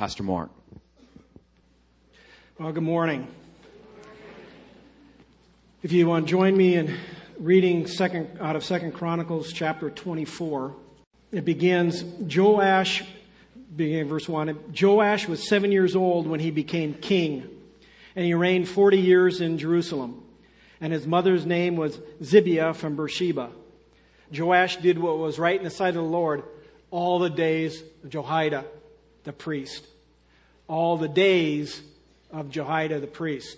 Pastor Mark. Well, good morning. If you want to join me in reading out of 2 Chronicles chapter 24, it begins, beginning in verse 1, Joash was 7 years old when he became king, and he reigned 40 years in Jerusalem. And his mother's name was Zibiah from Beersheba. Joash did what was right in the sight of the Lord all the days of Jehoiada the priest. All the days of Jehoiada the priest.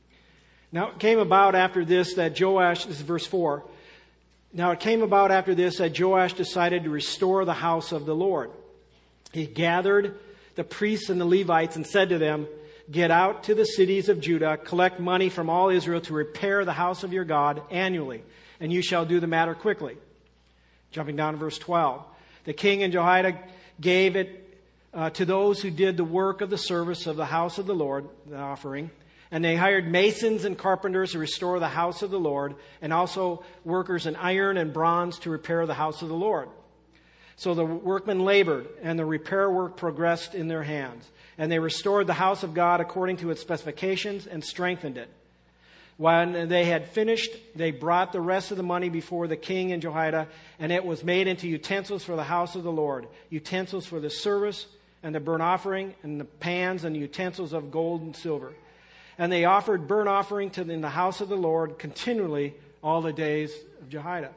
Now it came about after this that Joash, this is verse 4. Now it came about after this that Joash decided to restore the house of the Lord. He gathered the priests and the Levites and said to them, "Get out to the cities of Judah, collect money from all Israel to repair the house of your God annually, and you shall do the matter quickly." Jumping down to verse 12. The king and Jehoiada gave it to those who did the work of the service of the house of the Lord, the offering. And they hired masons and carpenters to restore the house of the Lord, and also workers in iron and bronze to repair the house of the Lord. So the workmen labored, and the repair work progressed in their hands. And they restored the house of God according to its specifications and strengthened it. When they had finished, they brought the rest of the money before the king and Jehoiada, and it was made into utensils for the house of the Lord, utensils for the service and the burnt offering, and the pans and the utensils of gold and silver. And they offered burnt offering in the house of the Lord continually all the days of Jehoiada.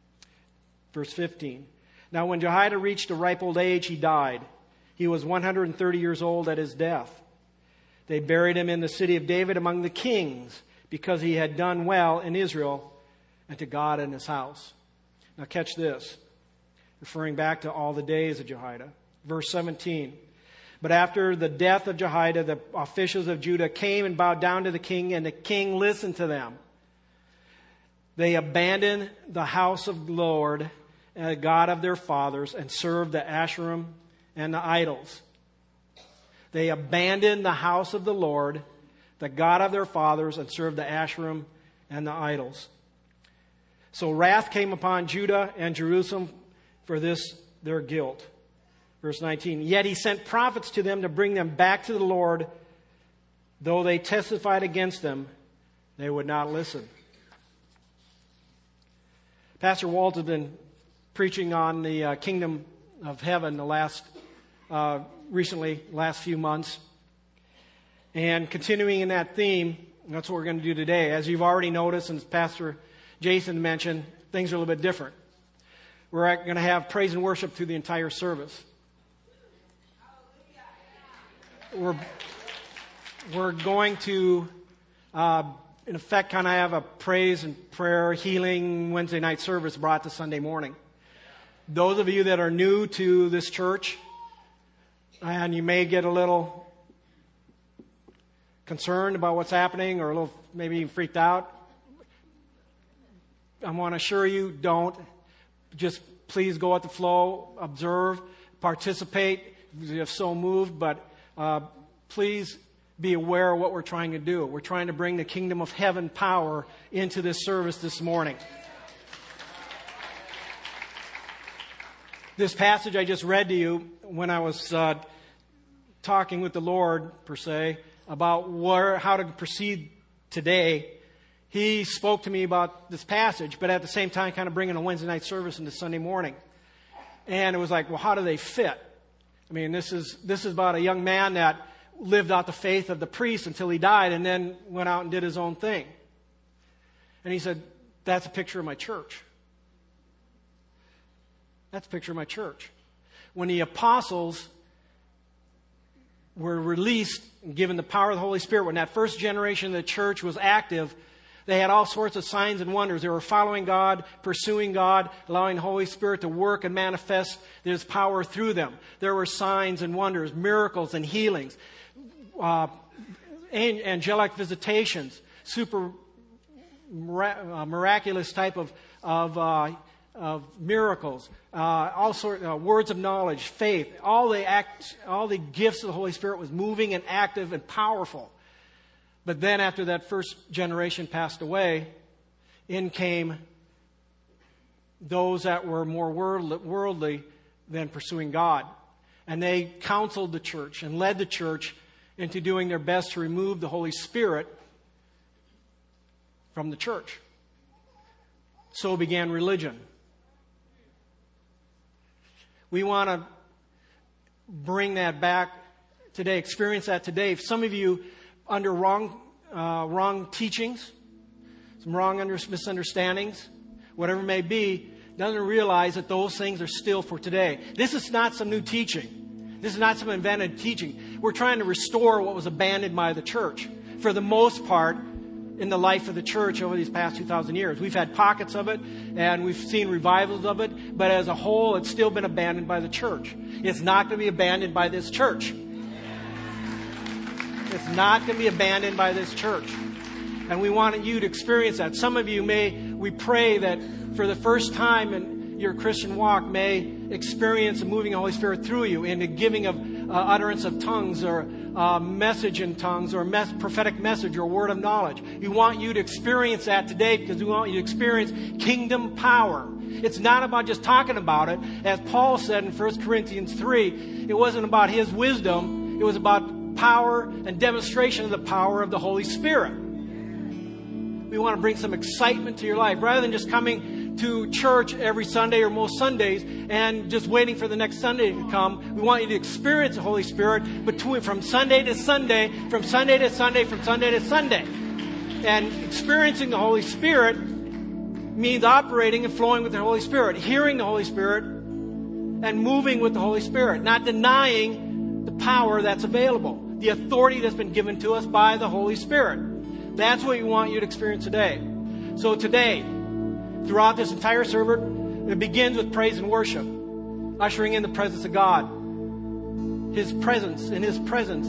Verse 15. Now when Jehoiada reached a ripe old age, he died. He was 130 years old at his death. They buried him in the city of David among the kings, because he had done well in Israel and to God and his house. Now catch this, referring back to all the days of Jehoiada. Verse 17. But after the death of Jehoiada, the officials of Judah came and bowed down to the king, and the king listened to them. They abandoned the house of the Lord, the God of their fathers, and served the Asherim and the idols. They abandoned the house of the Lord, the God of their fathers, and served the Asherim and the idols. So wrath came upon Judah and Jerusalem for this their guilt. Verse 19, yet he sent prophets to them to bring them back to the Lord. Though they testified against them, they would not listen. Pastor Walt has been preaching on the kingdom of heaven the last few months. And continuing in that theme, that's what we're going to do today. As you've already noticed, and as Pastor Jason mentioned, things are a little bit different. We're going to have praise and worship through the entire service. We're going to, in effect, kind of have a praise and prayer healing Wednesday night service brought to Sunday morning. Those of you that are new to this church, and you may get a little concerned about what's happening or a little maybe even freaked out, I want to assure you, don't. Just please go with the flow, observe, participate if so moved, but please be aware of what we're trying to do. We're trying to bring the kingdom of heaven power into this service this morning. This passage I just read to you when I was talking with the Lord, per se, about how to proceed today, he spoke to me about this passage, but at the same time kind of bringing a Wednesday night service into Sunday morning. And it was like, well, how do they fit? I mean, this is about a young man that lived out the faith of the priest until he died and then went out and did his own thing. And he said, that's a picture of my church. That's a picture of my church. When the apostles were released and given the power of the Holy Spirit, when that first generation of the church was active, they had all sorts of signs and wonders. They were following God, pursuing God, allowing the Holy Spirit to work and manifest His power through them. There were signs and wonders, miracles and healings, angelic visitations, super miraculous type of miracles, all sorts words of knowledge, faith. All the gifts of the Holy Spirit was moving and active and powerful. But then after that first generation passed away, in came those that were more worldly than pursuing God. And they counseled the church and led the church into doing their best to remove the Holy Spirit from the church. So began religion. We want to bring that back today, experience that today. If some of you under wrong teachings, some wrong misunderstandings, whatever it may be, doesn't realize that those things are still for today. This is not some new teaching. This is not some invented teaching. We're trying to restore what was abandoned by the church. For the most part, in the life of the church over these past 2,000 years. We've had pockets of it, and we've seen revivals of it, but as a whole, it's still been abandoned by the church. It's not going to be abandoned by this church. It's not going to be abandoned by this church. And we want you to experience that. Some of you we pray that for the first time in your Christian walk, may experience the moving of the Holy Spirit through you in the giving of utterance of tongues or message in tongues or prophetic message or word of knowledge. We want you to experience that today because we want you to experience kingdom power. It's not about just talking about it. As Paul said in 1 Corinthians 3, it wasn't about his wisdom. It was about power and demonstration of the power of the Holy Spirit. We want to bring some excitement to your life rather than just coming to church every Sunday or most Sundays and just waiting for the next Sunday to come. We want you to experience the Holy Spirit from Sunday to Sunday, from Sunday to Sunday, from Sunday to Sunday. And experiencing the Holy Spirit means operating and flowing with the Holy Spirit, hearing the Holy Spirit and moving with the Holy Spirit, not denying the power that's available, the authority that's been given to us by the Holy Spirit. That's what we want you to experience today. So today, throughout this entire service, it begins with praise and worship, ushering in the presence of God. His presence, in His presence,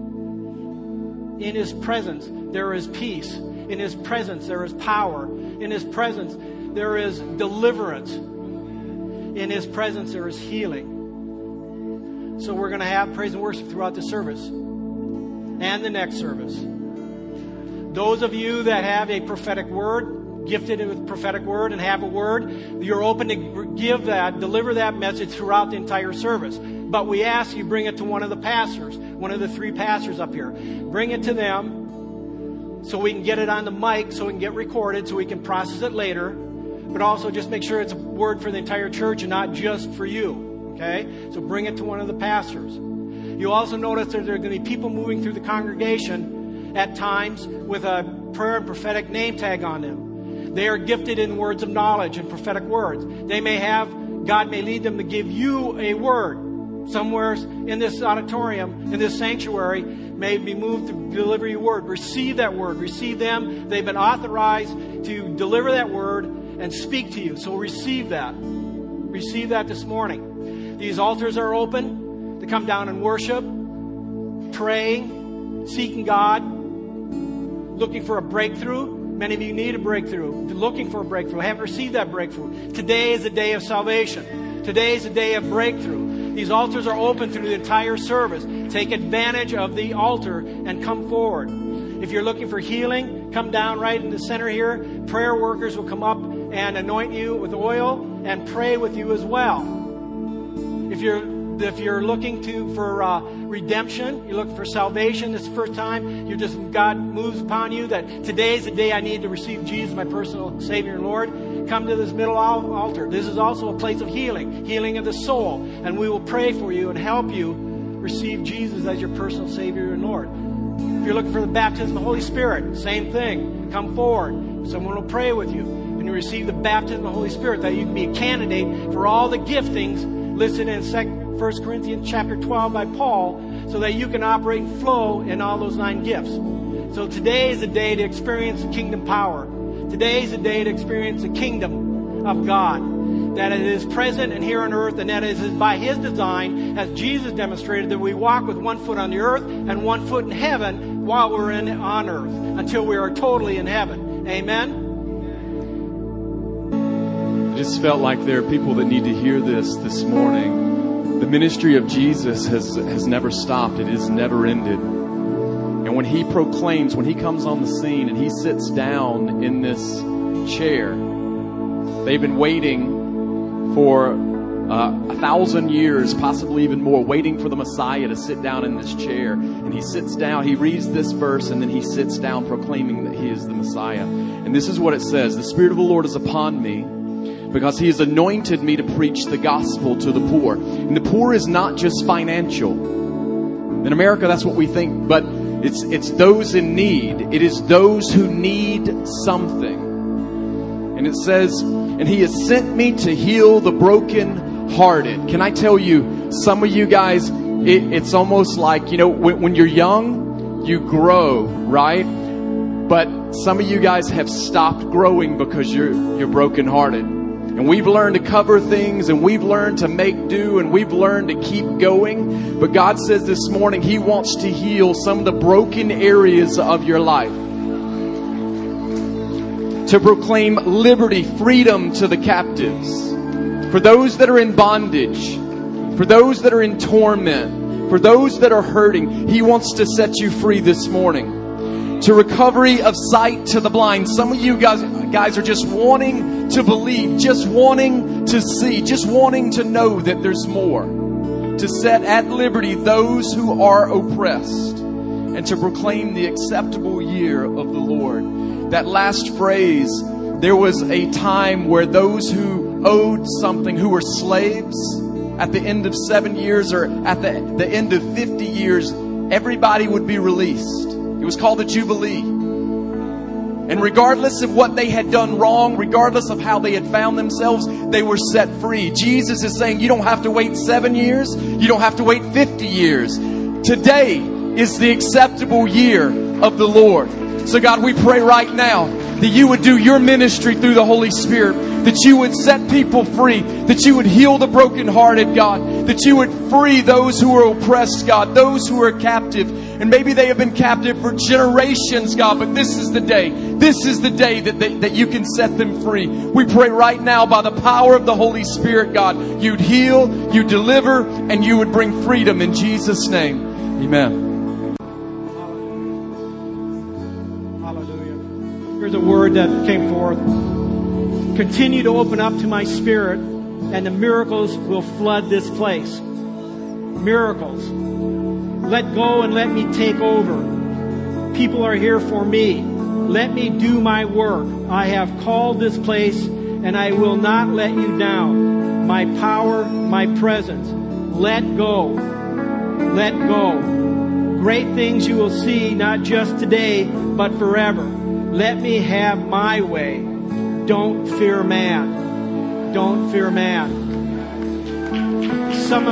there is peace. In His presence, there is power. In His presence, there is deliverance. In His presence, there is healing. So we're going to have praise and worship throughout the service and the next service. Those of you that have a prophetic word, gifted with prophetic word and have a word, you're open to deliver that message throughout the entire service. But we ask you bring it to one of the pastors, one of the 3 pastors up here. Bring it to them so we can get it on the mic, so we can get recorded, so we can process it later. But also just make sure it's a word for the entire church and not just for you. Okay? So bring it to one of the pastors. You'll also notice that there are going to be people moving through the congregation at times with a prayer and prophetic name tag on them. They are gifted in words of knowledge and prophetic words. God may lead them to give you a word. Somewhere in this auditorium, in this sanctuary, may be moved to deliver your word. Receive that word. Receive them. They've been authorized to deliver that word and speak to you. So receive that. Receive that this morning. These altars are open to come down and worship, praying, seeking God, looking for a breakthrough. Many of you need a breakthrough. Looking for a breakthrough. Haven't received that breakthrough. Today is a day of salvation. Today is a day of breakthrough. These altars are open through the entire service. Take advantage of the altar and come forward. If you're looking for healing, come down right in the center here. Prayer workers will come up and anoint you with oil and pray with you as well. If you're looking for redemption, you're looking for salvation, this is the first time God moves upon you that today is the day I need to receive Jesus, my personal Savior and Lord, come to this middle altar. This is also a place of healing of the soul, and we will pray for you and help you receive Jesus as your personal Savior and Lord. If you're looking for the baptism of the Holy Spirit, same thing. Come forward. Someone will pray with you, and you receive the baptism of the Holy Spirit, that you can be a candidate for all the giftings listed in 1 Corinthians chapter 12 by Paul, so that you can operate and flow in all those 9 gifts. So today is the day to experience the kingdom power. Today is the day to experience the kingdom of God. That it is present and here on earth, and that it is by His design, as Jesus demonstrated, that we walk with 1 foot on the earth and 1 foot in heaven while we're on earth, until we are totally in heaven. Amen? I just felt like there are people that need to hear this morning. The ministry of Jesus has never stopped. It has never ended. And when He proclaims, when He comes on the scene and He sits down in this chair, they've been waiting for 1,000 years, possibly even more, waiting for the Messiah to sit down in this chair. And he sits down, he reads this verse, and then he sits down proclaiming that he is the Messiah. And this is what it says: "The Spirit of the Lord is upon me, because he has anointed me to preach the gospel to the poor." And the poor is not just financial. In America, that's what we think, but it's those in need. It is those who need something. And it says, "And he has sent me to heal the brokenhearted." Can I tell you, some of you guys, it's almost like, when you're young, you grow, right? But some of you guys have stopped growing because you're brokenhearted. And we've learned to cover things, and we've learned to make do, and we've learned to keep going. But God says this morning He wants to heal some of the broken areas of your life. To proclaim liberty, freedom to the captives. For those that are in bondage. For those that are in torment. For those that are hurting. He wants to set you free this morning. To recovery of sight to the blind. Some of you guys are just wanting to believe, just wanting to see, just wanting to know that there's more. To set at liberty those who are oppressed. And to proclaim the acceptable year of the Lord. That last phrase, there was a time where those who owed something, who were slaves, at the end of 7 years or at the end of 50 years, everybody would be released. It was called the Jubilee. And regardless of what they had done wrong, regardless of how they had found themselves, they were set free. Jesus is saying you don't have to wait 7 years. You don't have to wait 50 years. Today is the acceptable year of the Lord. So God, we pray right now that you would do your ministry through the Holy Spirit. That you would set people free. That you would heal the brokenhearted, God. That you would free those who are oppressed, God. Those who are captive. And maybe they have been captive for generations, God. But this is the day. This is the day that you can set them free. We pray right now by the power of the Holy Spirit, God. You'd heal, you'd deliver, and you would bring freedom in Jesus' name. Amen. Here's a word that came forth. Continue to open up to my spirit, and the miracles will flood this place. Miracles. Let go and let me take over. People are here for me. Let me do my work. I have called this place, and I will not let you down. My power, my presence. Let go. Let go. Great things you will see, not just today, but forever. Let me have my way. Don't fear man. Don't fear man. Some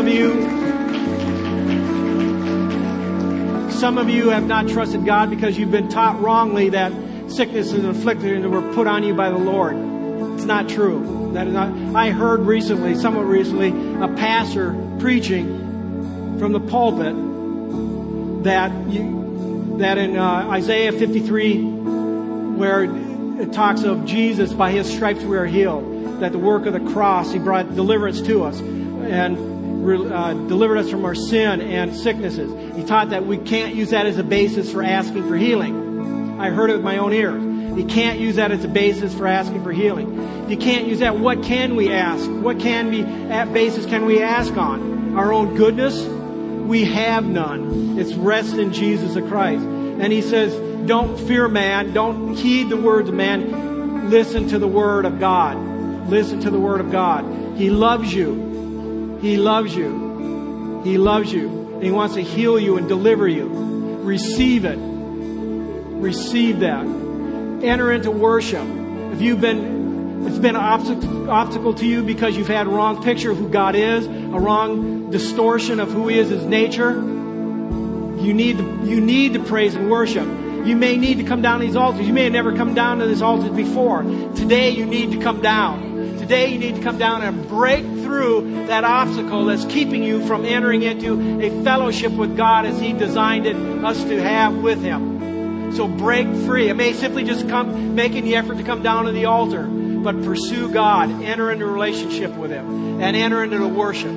of you have not trusted God because you've been taught wrongly that sickness is inflicted and were put on you by the Lord. It's not true. That is not. I heard somewhat recently, a pastor preaching from the pulpit that in Isaiah 53, where it talks of Jesus, by His stripes we are healed. That the work of the cross, He brought deliverance to us and delivered us from our sin and sicknesses. He taught that we can't use that as a basis for asking for healing. I heard it with my own ears. You can't use that as a basis for asking for healing. If you can't use that, what can we ask? What basis can we ask on? Our own goodness? We have none. It's rest in Jesus the Christ. And He says, don't fear man. Don't heed the words of man. Listen to the Word of God. Listen to the Word of God. He loves you. He loves you. He loves you. And He wants to heal you and deliver you. Receive it. Receive that. Enter into worship. If it's been an obstacle to you because you've had a wrong picture of who God is, a wrong distortion of who He is, His nature, you need to praise and worship. You may need to come down to these altars. You may have never come down to these altars before. Today you need to come down. Today you need to come down and break through that obstacle that's keeping you from entering into a fellowship with God as He designed us to have with Him. So break free. It may simply just come making the effort to come down to the altar, but pursue God. Enter into a relationship with Him and enter into the worship.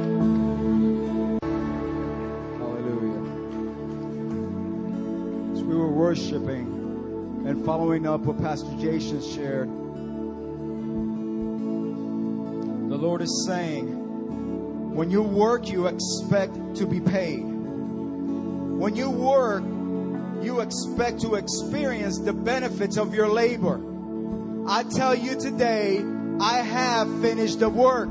Worshiping and following up what Pastor Jason shared, the Lord is saying When you work, you expect to be paid. When you work, you expect to experience the benefits of your labor. I tell you today, I have finished the work.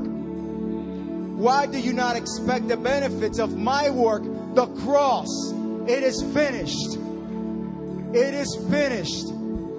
Why do you not expect the benefits of my work? The cross. It is finished. It is finished.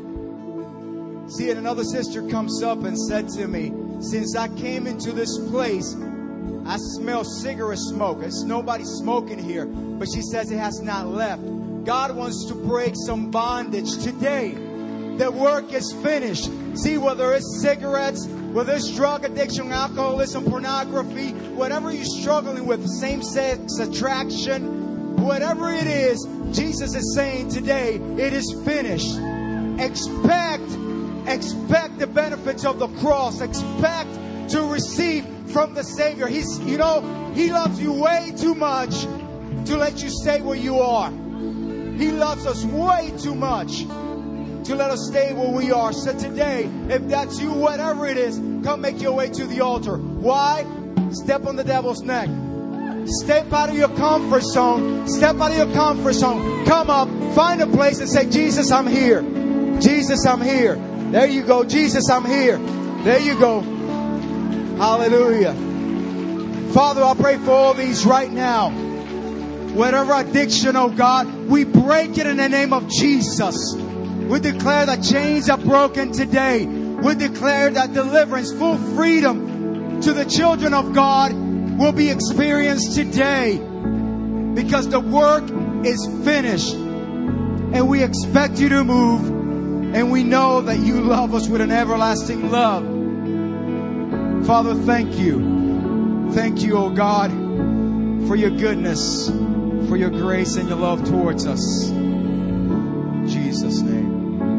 See, and another sister comes up and said to me, since I came into this place, I smell cigarette smoke. There's nobody smoking here. But she says it has not left. God wants to break some bondage today. The work is finished. See, whether it's cigarettes, whether it's drug addiction, alcoholism, pornography, whatever you're struggling with, same-sex attraction, whatever it is, Jesus is saying today, it is finished. Expect the benefits of the cross. Expect to receive from the Savior. He loves you way too much to let you stay where you are. He loves us way too much to let us stay where we are. So today, if that's you, whatever it is, come make your way to the altar. Why? Step on the devil's neck. Step out of your comfort zone. Step out of your comfort zone. Come up, find a place and say, Jesus, I'm here. Jesus, I'm here. There you go. Jesus, I'm here. There you go. Hallelujah. Father, I pray for all these right now. Whatever addiction, oh God, we break it in the name of Jesus. We declare that chains are broken today. We declare that deliverance, full freedom to the children of God will be experienced today. Because the work is finished. And we expect you to move. And we know that you love us with an everlasting love. Father, thank you. Thank you, oh God, for your goodness, for your grace and your love towards us. In Jesus' name.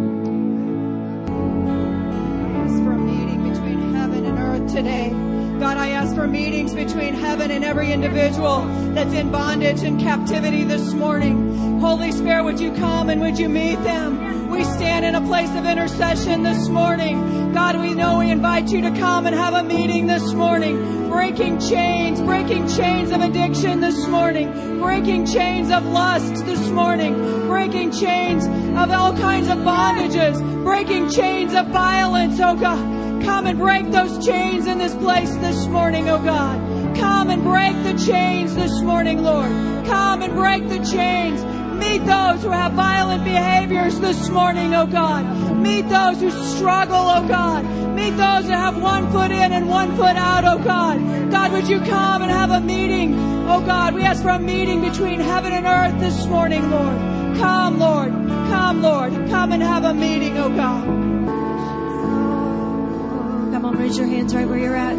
I ask for a meeting between heaven and earth today. God, I ask for meetings between heaven and every individual that's in bondage and captivity this morning. Holy Spirit, would you come and would you meet them? We stand in a place of intercession this morning. God, we know we invite you to come and have a meeting this morning. Breaking chains of addiction this morning. Breaking chains of lust this morning. Breaking chains of all kinds of bondages. Breaking chains of violence, oh God. Come and break those chains in this place this morning, oh God. Come and break the chains this morning, Lord. Come and break the chains. Meet those who have violent behaviors this morning, oh God. Meet those who struggle, oh God. Meet those who have 1 foot in and 1 foot out, oh God. God, would you come and have a meeting, oh God. We ask for a meeting between heaven and earth this morning, Lord. Come, Lord. Come, Lord. Come and have a meeting, oh God. Come on, raise your hands right where you're at.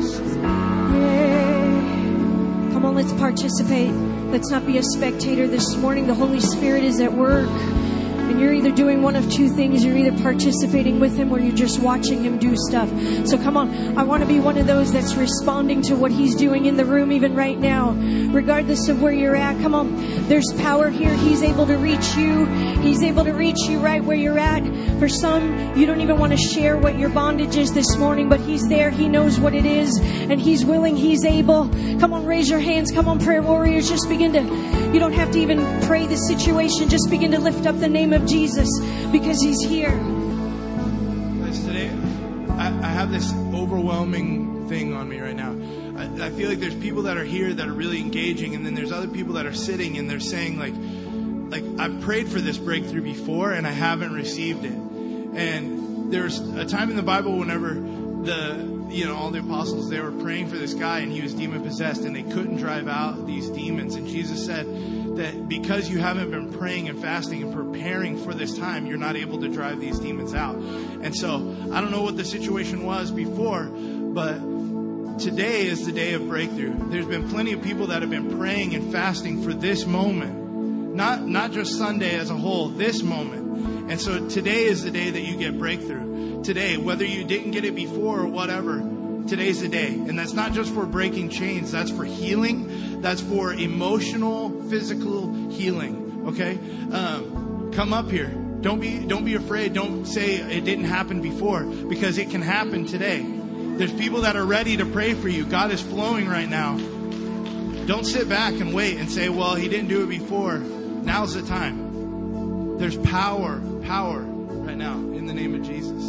Yeah. Come on, let's participate. Let's not be a spectator this morning. The Holy Spirit is at work. And you're either doing one of two things. You're either participating with Him or you're just watching Him do stuff. So come on. I want to be one of those that's responding to what He's doing in the room even right now. Regardless of where you're at. Come on. There's power here. He's able to reach you. He's able to reach you right where you're at. For some, you don't even want to share what your bondage is this morning. But He's there. He knows what it is. And He's willing. He's able. Come on, raise your hands. Come on, prayer warriors. Just begin to... You don't have to even pray the situation. Just begin to lift up the name of Jesus because He's here. Guys, today I have this overwhelming thing on me right now. I feel like there's people that are here that are really engaging, and then there's other people that are sitting and they're saying like I've prayed for this breakthrough before and I haven't received it. And there's a time in the Bible whenever all the apostles, they were praying for this guy and he was demon possessed and they couldn't drive out these demons. And Jesus said that because you haven't been praying and fasting and preparing for this time, you're not able to drive these demons out. And so I don't know what the situation was before, but today is the day of breakthrough. There's been plenty of people that have been praying and fasting for this moment, not just Sunday as a whole, this moment. And so today is the day that you get breakthrough. Today, whether you didn't get it before or whatever, today's the day. And that's not just for breaking chains. That's for healing. That's for emotional, physical healing. Okay? Come up here. Don't be afraid. Don't say it didn't happen before, because it can happen today. There's people that are ready to pray for you. God is flowing right now. Don't sit back and wait and say, well, he didn't do it before. Now's the time. There's power right now in the name of Jesus.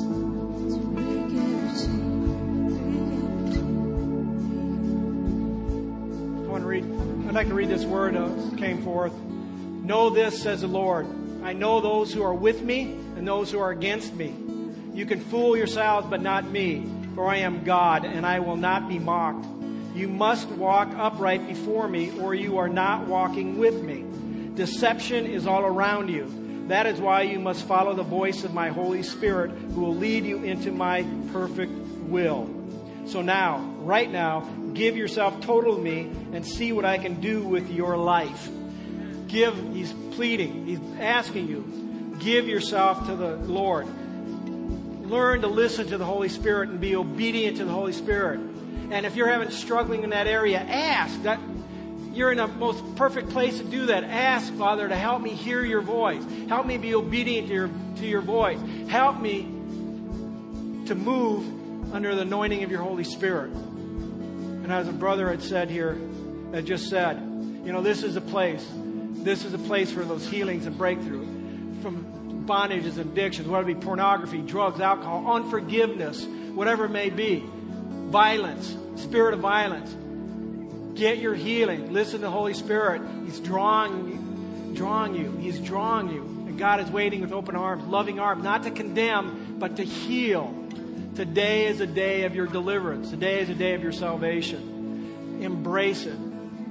I'd like to read this word that came forth. Know this, says the Lord. I know those who are with me and those who are against me. You can fool yourselves, but not me, for I am God, and I will not be mocked. You must walk upright before me, or you are not walking with me. Deception is all around you. That is why you must follow the voice of my Holy Spirit, who will lead you into my perfect will. So now, right now, give yourself total to me and see what I can do with your life. He's pleading, he's asking you, give yourself to the Lord. Learn to listen to the Holy Spirit and be obedient to the Holy Spirit. And if you're struggling in that area, ask. That you're in the most perfect place to do that. Ask, Father, to help me hear your voice. Help me be obedient to your voice. Help me to move under the anointing of your Holy Spirit. And as a brother had said here, had just said, this is a place. This is a place for those healings and breakthrough from bondages and addictions, whether it be pornography, drugs, alcohol, unforgiveness, whatever it may be, violence, spirit of violence. Get your healing. Listen to the Holy Spirit. He's drawing you. He's drawing you. And God is waiting with open arms, loving arms, not to condemn, but to heal. Today is a day of your deliverance. Today is a day of your salvation. Embrace it.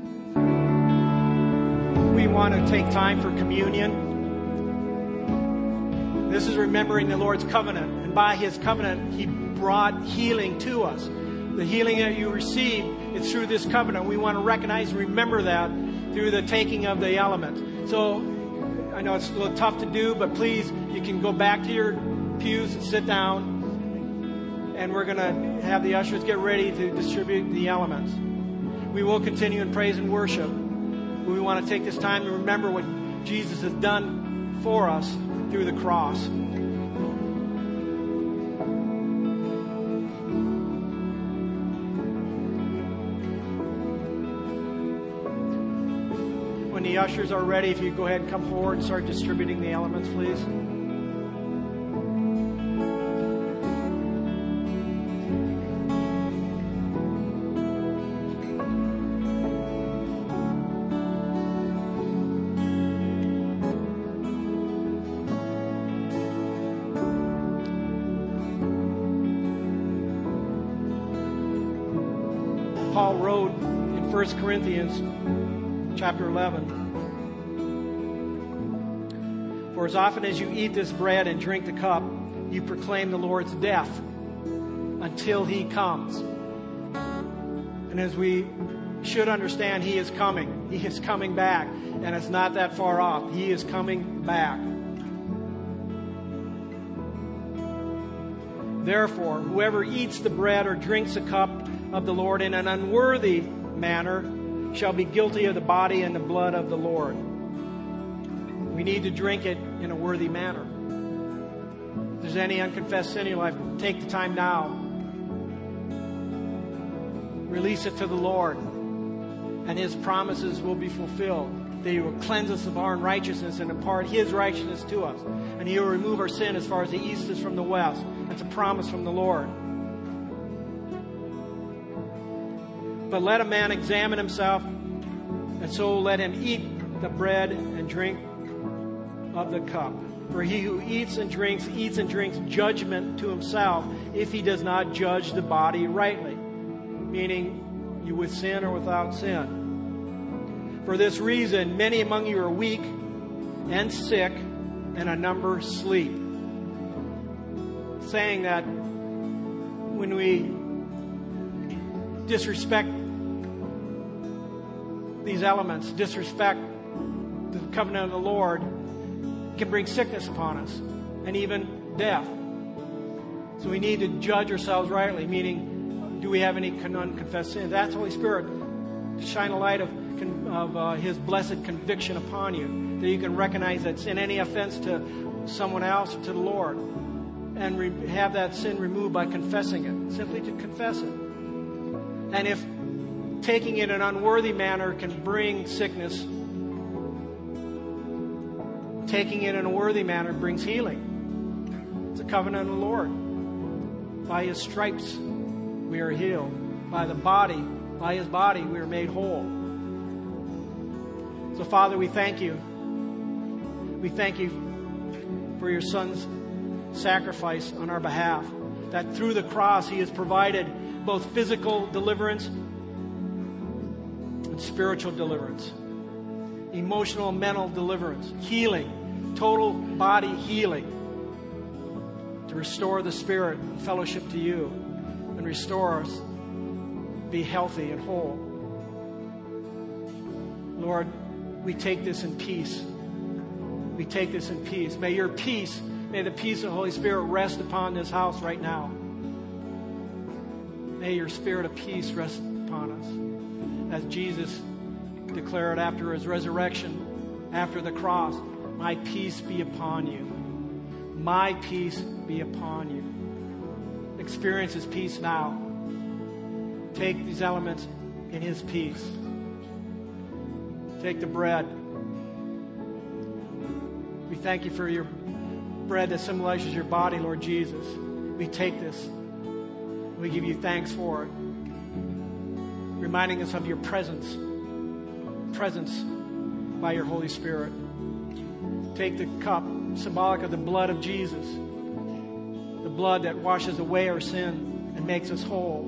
We want to take time for communion. This is remembering the Lord's covenant. And by His covenant, He brought healing to us. The healing that you receive, it's through this covenant. We want to recognize and remember that through the taking of the elements. So, I know it's a little tough to do, but please, you can go back to your pews and sit down. And we're going to have the ushers get ready to distribute the elements. We will continue in praise and worship. We want to take this time to remember what Jesus has done for us through the cross. When the ushers are ready, if you go ahead and come forward and start distributing the elements, please. Paul wrote in 1 Corinthians chapter 11, for as often as you eat this bread and drink the cup, you proclaim the Lord's death until He comes. And as we should understand, He is coming. He is coming back. And it's not that far off. He is coming back. Therefore, whoever eats the bread or drinks the cup of the Lord in an unworthy manner shall be guilty of the body and the blood of the Lord. We need to drink it in a worthy manner. If there's any unconfessed sin in your life, take the time now. Release it to the Lord, and His promises will be fulfilled. That He will cleanse us of our unrighteousness and impart His righteousness to us. And He will remove our sin as far as the east is from the west. That's a promise from the Lord. But let a man examine himself, and so let him eat the bread and drink of the cup. For he who eats and drinks judgment to himself, if he does not judge the body rightly. Meaning, you with sin or without sin. For this reason, many among you are weak and sick, and a number sleep. Saying that when we disrespect these elements, disrespect the covenant of the Lord, it can bring sickness upon us and even death. So we need to judge ourselves rightly, meaning, do we have any unconfessed sins? That's Holy Spirit to shine a light of His blessed conviction upon you, that you can recognize that sin, any offense to someone else or to the Lord, and have that sin removed by confessing it, simply to confess it. And if taking it in an unworthy manner can bring sickness. Taking it in a worthy manner brings healing. It's a covenant of the Lord. By His stripes we are healed. By His body we are made whole. So Father, we thank you. We thank you for your Son's sacrifice on our behalf. That through the cross He has provided both physical deliverance and spiritual deliverance. Emotional and mental deliverance. Healing. Total body healing. To restore the spirit and fellowship to you. And restore us. Be healthy and whole. Lord, we take this in peace. We take this in peace. May your peace, may the peace of the Holy Spirit rest upon this house right now. May your spirit of peace rest upon us. As Jesus declared after His resurrection, after the cross, my peace be upon you. My peace be upon you. Experience His peace now. Take these elements in His peace. Take the bread. We thank you for your bread that symbolizes your body, Lord Jesus. We take this. We give you thanks for it. Reminding us of your presence by your Holy Spirit. Take the cup, symbolic of the blood of Jesus. The blood that washes away our sin and makes us whole.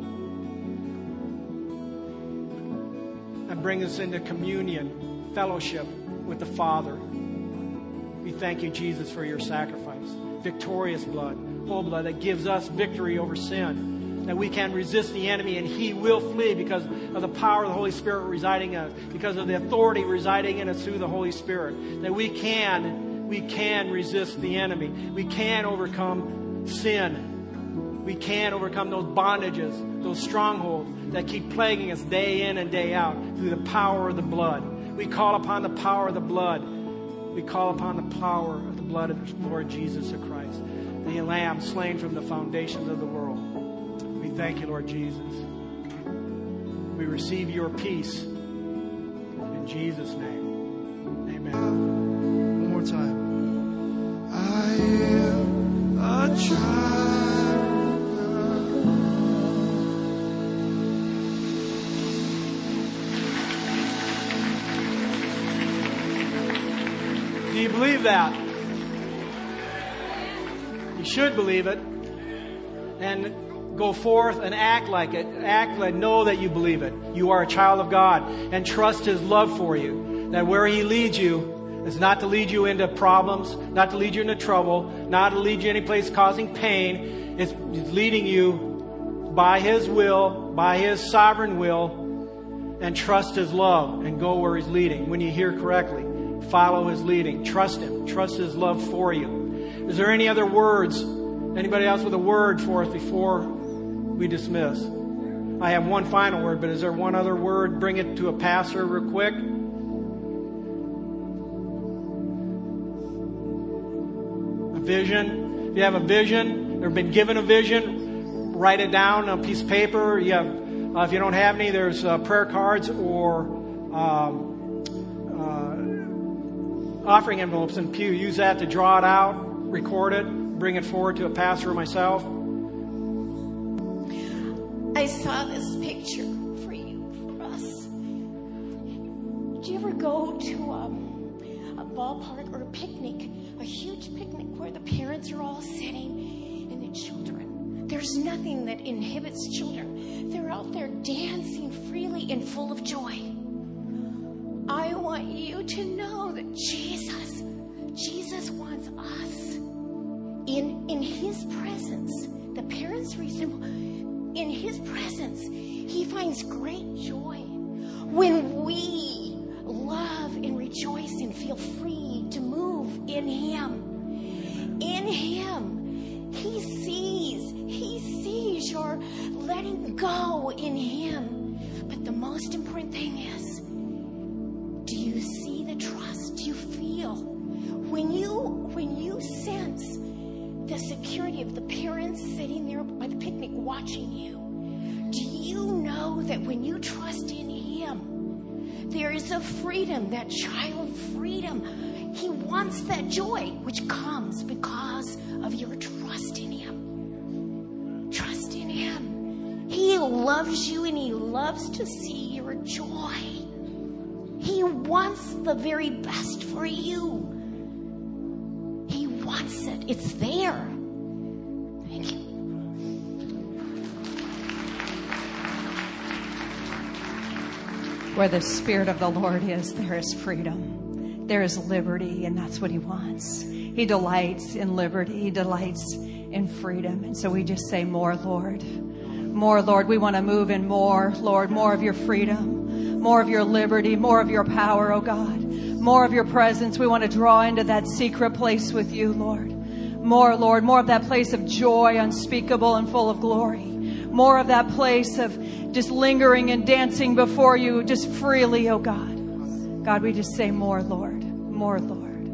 And bring us into communion, fellowship with the Father. We thank you, Jesus, for your sacrifice. Victorious blood, whole blood that gives us victory over sin. That we can resist the enemy and he will flee because of the power of the Holy Spirit residing in us. Because of the authority residing in us through the Holy Spirit. That we can resist the enemy. We can overcome sin. We can overcome those bondages, those strongholds that keep plaguing us day in and day out through the power of the blood. We call upon the power of the blood. We call upon the power of the blood of the Lord Jesus Christ, the Lamb slain from the foundations of the world. We thank you, Lord Jesus. We receive your peace. In Jesus' name, amen. One more time. I am a child. Do you believe that? You should believe it. And go forth and act like it. Know that you believe it. You are a child of God. And trust His love for you. That where He leads you is not to lead you into problems, not to lead you into trouble, not to lead you any place causing pain. It's leading you by His will, by His sovereign will. And trust His love and go where He's leading. When you hear correctly. Follow His leading. Trust Him. Trust His love for you. Is there any other words? Anybody else with a word for us before we dismiss? I have one final word, but is there one other word? Bring it to a pastor real quick. A vision. If you have a vision or been given a vision, write it down on a piece of paper. You have, if you don't have any, there's prayer cards or offering envelopes in the pew. Use that to draw it out, record it, bring it forward to a pastor or myself. I saw this picture for you, for us. Did you ever go to a ballpark or a picnic, a huge picnic where the parents are all sitting and the children? There's nothing that inhibits children. They're out there dancing freely and full of joy. I want you to know that Jesus wants us in His presence. The parents resemble, in His presence, He finds great joy. When we love and rejoice and feel free to move in Him. In Him, He sees your letting go in Him. But the most important thing is, do you see the trust? Do you feel when you sense the security of the parents sitting there by the picnic watching you? Do you know that when you trust in there is a freedom, that child freedom. He wants that joy, which comes because of your trust in Him. Trust in Him. He loves you and He loves to see your joy. He wants the very best for you. He wants it. It's there. Thank you. Where the Spirit of the Lord is, there is freedom. There is liberty, and that's what He wants. He delights in liberty. He delights in freedom. And so we just say, more, Lord. More, Lord. We want to move in more, Lord. More of your freedom. More of your liberty. More of your power, oh God. More of your presence. We want to draw into that secret place with you, Lord. More, Lord. More of that place of joy, unspeakable and full of glory. More of that place of just lingering and dancing before you just freely, oh God. God, we just say more, Lord. More, Lord.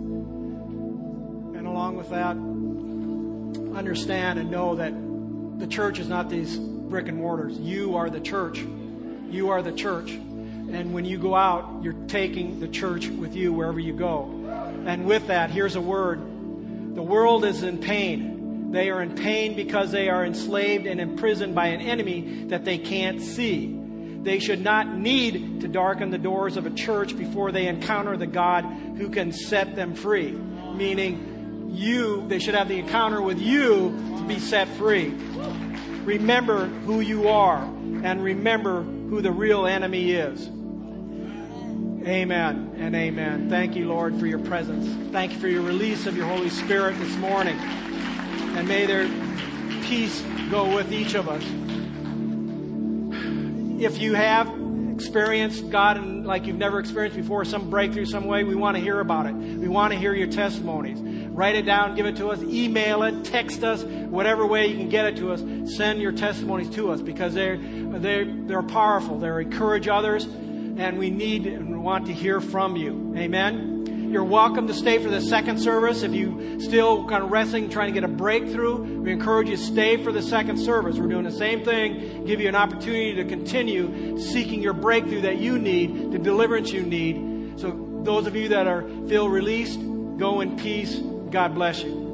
And along with that, understand and know that the church is not these brick and mortars. You are the church. You are the church. And when you go out, you're taking the church with you wherever you go. And with that, here's a word. The world is in pain. They are in pain because they are enslaved and imprisoned by an enemy that they can't see. They should not need to darken the doors of a church before they encounter the God who can set them free. Meaning, they should have the encounter with you to be set free. Remember who you are and remember who the real enemy is. Amen and amen. Thank you, Lord, for your presence. Thank you for your release of your Holy Spirit this morning. And may their peace go with each of us. If you have experienced God like you've never experienced before, some breakthrough, some way, we want to hear about it. We want to hear your testimonies. Write it down, give it to us, email it, text us, whatever way you can get it to us. Send your testimonies to us because they're powerful. They encourage others, and we need and want to hear from you. Amen. You're welcome to stay for the second service. If you still kind of wrestling, trying to get a breakthrough, we encourage you to stay for the second service. We're doing the same thing, give you an opportunity to continue seeking your breakthrough that you need, the deliverance you need. So those of you that feel released, go in peace. God bless you.